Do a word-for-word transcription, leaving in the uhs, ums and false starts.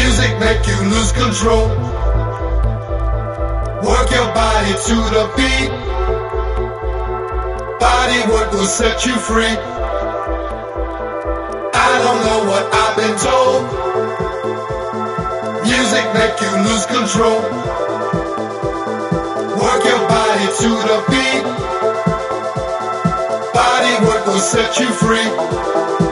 Music make you lose control. Work your body to the beat. Body work will set you free. I don't know what I've been told. Music make you lose control. Work your body to the beat. Body work will set you free.